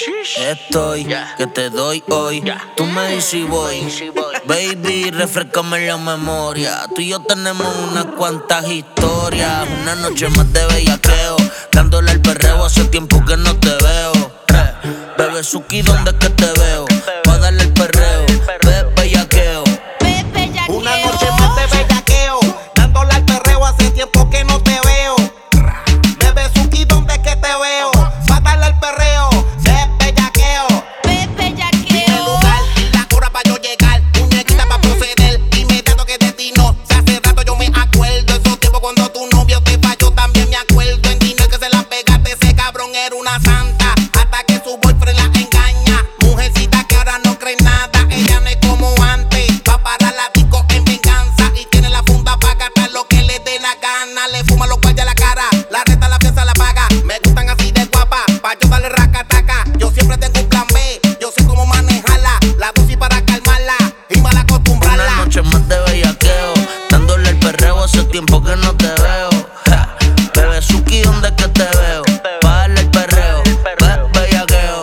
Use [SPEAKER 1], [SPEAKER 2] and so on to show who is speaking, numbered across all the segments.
[SPEAKER 1] Estoy, que te doy hoy. Tú me dices si voy. Baby, refrescame la memoria. Tú y yo tenemos unas cuantas historias. Una noche más de bellaqueo, dándole al perreo. Hace tiempo que no te veo. Bebé Suki, ¿dónde es que te veo? Pa' darle el perreo, bellaqueo.
[SPEAKER 2] Una noche más de bellaqueo, dándole al perreo. Hace tiempo que no te veo. Bebé Suki, ¿dónde es que te veo? Pa' darle al perreo, bellaqueo. Dime el lugar y la hora pa' yo llegar. Muñequita pa' proceder. Dime tanto que de ti no. Se hace rato yo me acuerdo. Esos tiempos cuando tu novio te falló, también me acuerdo. En dinero que se la pegaste, ese cabrón era una santa. Hasta que su boyfriend la engaña. Mujercita que ahora no cree nada. Ella no es como antes. Va para la disco en venganza. Y tiene la funda pa' gastar lo que le dé la gana. Le fuma los guardias a la cara. La resta la pieza la paga. Me gustan así de guapa. Pa' yo darle racataca. Yo siempre tengo un plan B. Yo sé cómo manejarla. La dosis para calmarla y mal acostumbrarla.
[SPEAKER 1] Una noche más de bellaqueo, dándole el perreo. Hace tiempo que no te veo. Bebé Suki, ¿dónde es que te veo? Pa' darle el perreo, bellaqueo.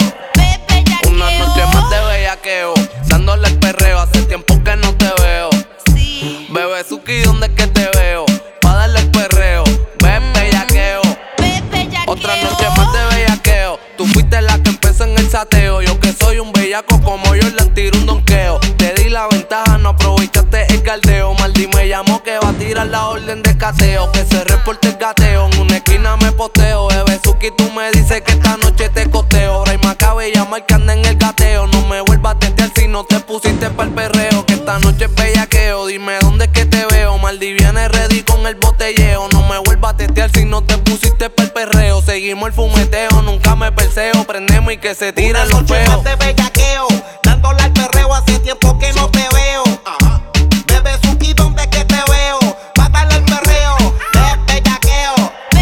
[SPEAKER 3] Una noche más de bellaqueo, dándole el perreo. Hace tiempo que no te veo. Bebé Suki, ¿dónde es que te veo? Pa' darle el perreo, bellaqueo. Otra noche más de bellaqueo. Tú fuiste la que empezó en el sateo. Yo que soy un bellaco como yo le tiro un donqueo. Te di la ventaja, no aprovechaste el caldeo. Maldi me llamó que va a tirar la orden de cateo. Que se reporte el gateo, en una esquina me posteo. Bebé Suki, tú me dices que esta noche te costeo. Ray Macabe llama que anda en el gateo. No me vuelvas a testear si no te pusiste pa'l perreo. Que esta noche es bellaqueo, dime dónde es que te veo. Maldi viene ready con el botelleo. No me vuelvas a testear si no te pusiste pa'l perreo. Seguimos el fumeteo, nunca me perseo. Prendemos y que se tiren los
[SPEAKER 2] noche
[SPEAKER 3] feos.
[SPEAKER 2] más de bellaqueo, dándole al perreo. Hace tiempo que no te veo. Bebé Suki, ¿dónde es que te veo? Pa' darle al perreo, bellaqueo.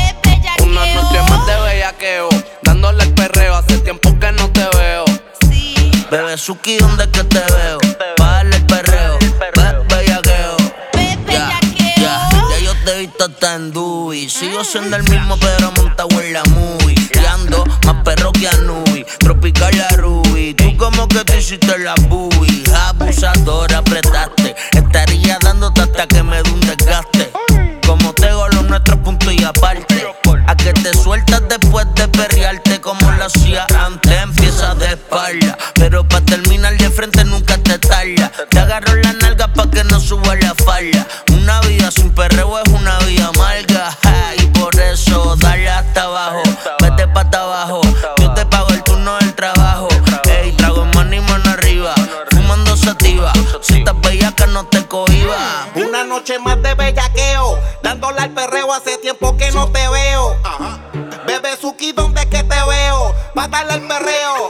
[SPEAKER 3] Una noche más de bellaqueo, dándole el perreo. Hace tiempo que no te veo.
[SPEAKER 1] Bebé Suki, ¿dónde es que te veo? Pa' darle el perreo, bellaqueo. Ya yo te he visto hasta en Dewey. Sigo siendo el mismo pero montado en la movie. Y ando más perro que Anubi, tropical la Ruby. Tú como que te hiciste la booby. Abusadora apretaste, estaría dándote hasta que me dé un desgaste. Como tengo los nuestros puntos y aparte. A que te sueltas después de perrearte como lo hacía antes. Empieza de espalda, pero pa' terminar de frente nunca te tarda. Te agarro la nalga pa' que no suba la falda. Una vida sin perreo es una vida amarga, y por eso dale hasta abajo. Vete pa' hasta abajo, yo te pago el turno del trabajo. Ey, trago en mano y mano arriba, fumando sativa. Si estás bellaca no te cohiba.
[SPEAKER 2] Una noche más de bellaqueo, dándole al perreo. Hace tiempo que no te veo. Bebé Suki, ¿dónde es que te veo? Pa' darle al perreo,